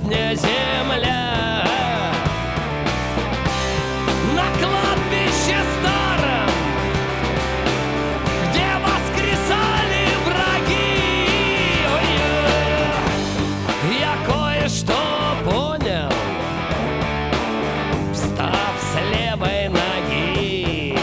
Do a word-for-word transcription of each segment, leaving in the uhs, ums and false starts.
сегодня земля. На кладбище старом, где воскресали враги, ой, я кое-что понял, встав с левой ноги.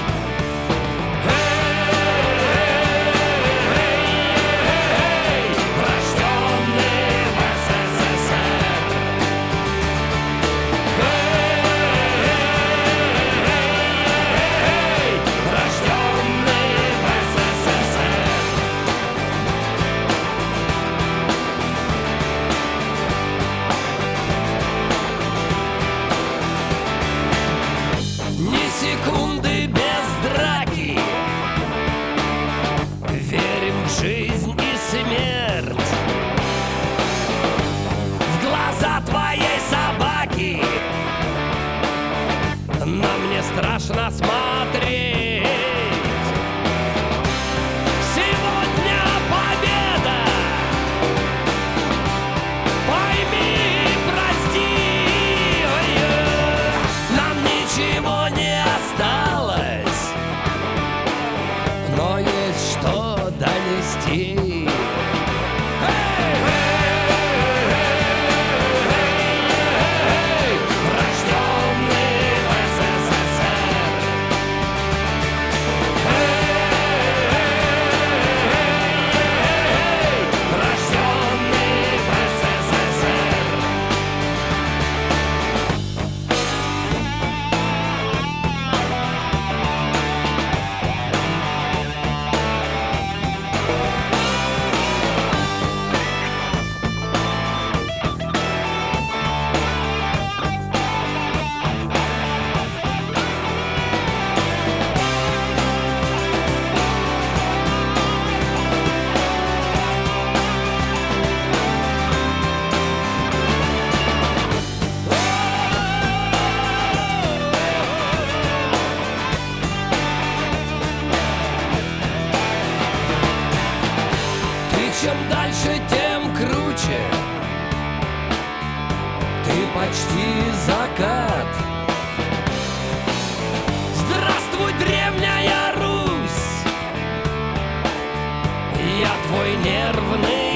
Секунды без драки, верим в жизнь и смерть. В глаза твоей собаки на мне страшно смотреть. Сегодня победа, пойми и прости, ой, нам ничего не осталось, но есть что донести. Чем дальше, тем круче. Ты почти закат. Здравствуй, древняя Русь, я твой нервный